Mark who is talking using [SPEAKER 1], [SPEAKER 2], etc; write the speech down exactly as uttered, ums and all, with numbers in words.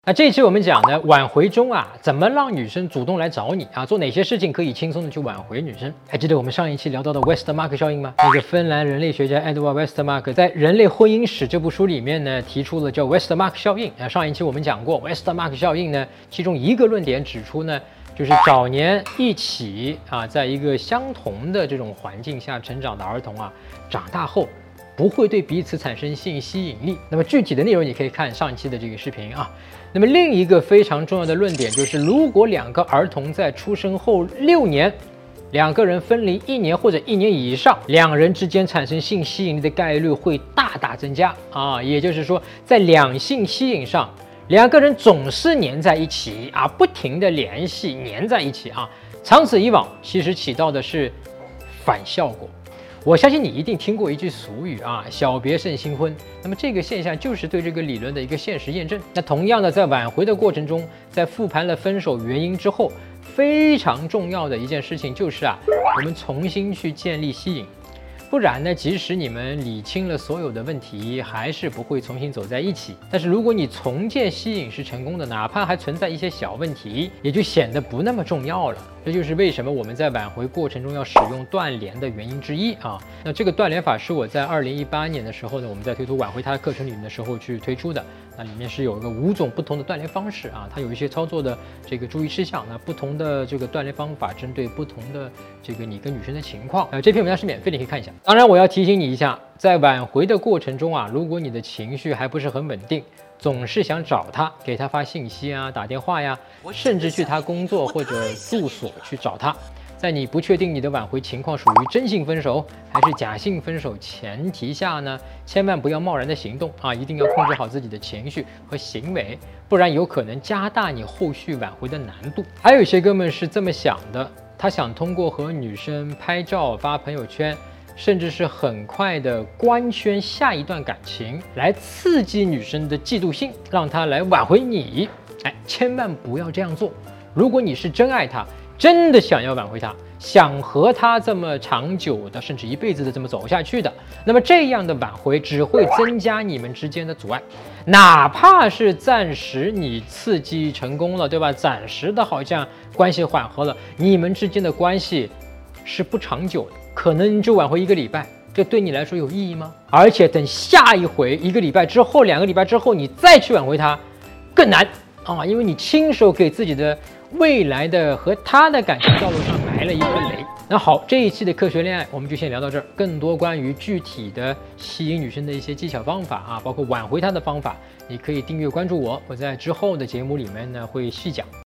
[SPEAKER 1] 那这一期我们讲呢，挽回中啊，怎么让女生主动来找你啊？做哪些事情可以轻松的去挽回女生？还记得我们上一期聊到的 Westermark 效应吗？那个芬兰人类学家 Edward Westermark 在《人类婚姻史》这部书里面呢，提出了叫 Westermark 效应。啊，上一期我们讲过 Westermark 效应呢，其中一个论点指出呢，就是早年一起啊，在一个相同的这种环境下成长的儿童啊，长大后不会对彼此产生性吸引力。那么具体的内容你可以看上一期的这个视频啊。那么另一个非常重要的论点就是，如果两个儿童在出生后六年，两个人分离一年或者一年以上，两人之间产生性吸引力的概率会大大增加啊。也就是说，在两性吸引上，两个人总是黏在一起啊，不停的联系，黏在一起啊，长此以往，其实起到的是反效果。我相信你一定听过一句俗语啊，小别胜新婚。那么这个现象就是对这个理论的一个现实验证。那同样的，在挽回的过程中，在复盘了分手原因之后，非常重要的一件事情就是啊，我们重新去建立吸引。不然呢，即使你们理清了所有的问题，还是不会重新走在一起。但是如果你重建吸引是成功的，哪怕还存在一些小问题，也就显得不那么重要了。这就是为什么我们在挽回过程中要使用断联的原因之一啊。那这个断联法是我在二零一八年的时候呢，我们在推出挽回他的课程里面的时候去推出的。那里面是有一个五种不同的断联方式啊，它有一些操作的这个注意事项。那不同的这个断联方法，针对不同的这个你跟女生的情况，呃，这篇文章是免费的，可以看一下。当然，我要提醒你一下，在挽回的过程中啊，如果你的情绪还不是很稳定，总是想找他，给他发信息啊，打电话呀，甚至去他工作或者住所去找他。在你不确定你的挽回情况属于真性分手还是假性分手前提下呢，千万不要贸然的行动啊，一定要控制好自己的情绪和行为，不然有可能加大你后续挽回的难度。还有一些哥们是这么想的，他想通过和女生拍照发朋友圈，甚至是很快的官宣下一段感情，来刺激女生的嫉妒心，让她来挽回你。哎，千万不要这样做。如果你是真爱她，真的想要挽回她，想和她这么长久的，甚至一辈子的这么走下去的，那么这样的挽回只会增加你们之间的阻碍。哪怕是暂时你刺激成功了，对吧？暂时的好像关系缓和了，你们之间的关系是不长久的，可能就挽回一个礼拜，这对你来说有意义吗？而且等下一回一个礼拜之后，两个礼拜之后，你再去挽回她，更难啊，因为你亲手给自己的未来的和他的感情道路上埋了一颗雷。那好，这一期的科学恋爱我们就先聊到这儿。更多关于具体的吸引女生的一些技巧方法啊，包括挽回她的方法，你可以订阅关注我，我在之后的节目里面呢会细讲。